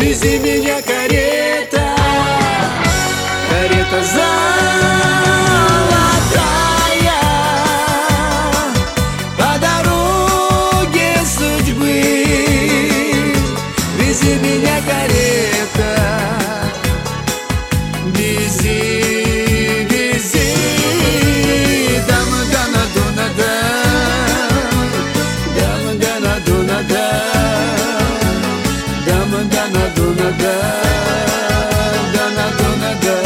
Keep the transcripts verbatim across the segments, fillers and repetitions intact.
Вези меня, карета, карета золотая, по дороге судьбы. Вези меня, карета, вези, вези. Дама дана дуна да, дама дана дуна да, дама дана дуна да, дана дуна да.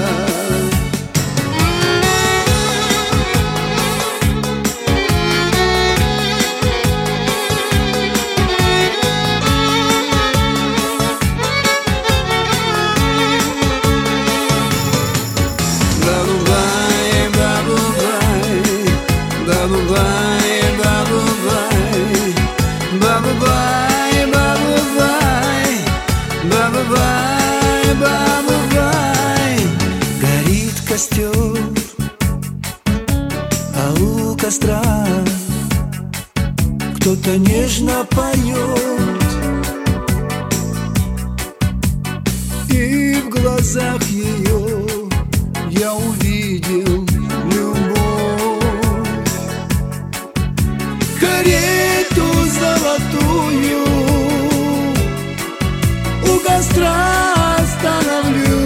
Бабу-бай, бабу-бай, бабу-бай, бабу-бай, бабу-бай, бабу-бай. Горит костер, а у костра кто-то нежно поет, и в глазах ее я увидел карету золотую, у костра остановлю,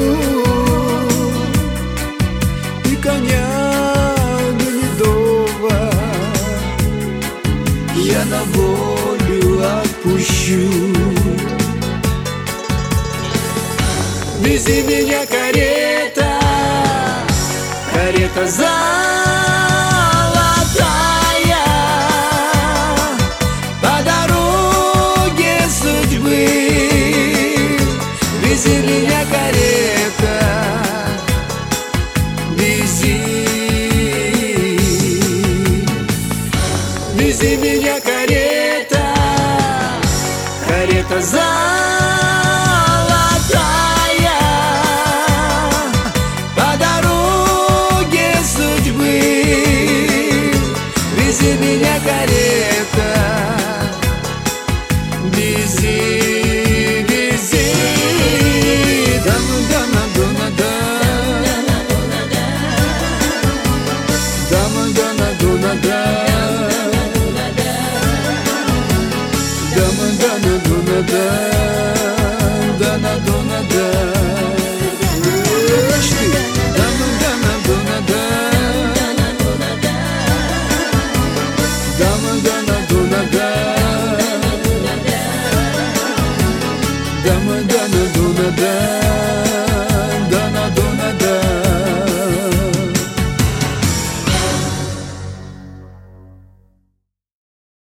и коня гнедого я на волю отпущу. Вези меня, карета, карета золотая, вези меня, карета, вези, вези меня, карета, карета золотая, по дороге судьбы. Вези меня, карета, вези. Дама дана дуна да, дама дана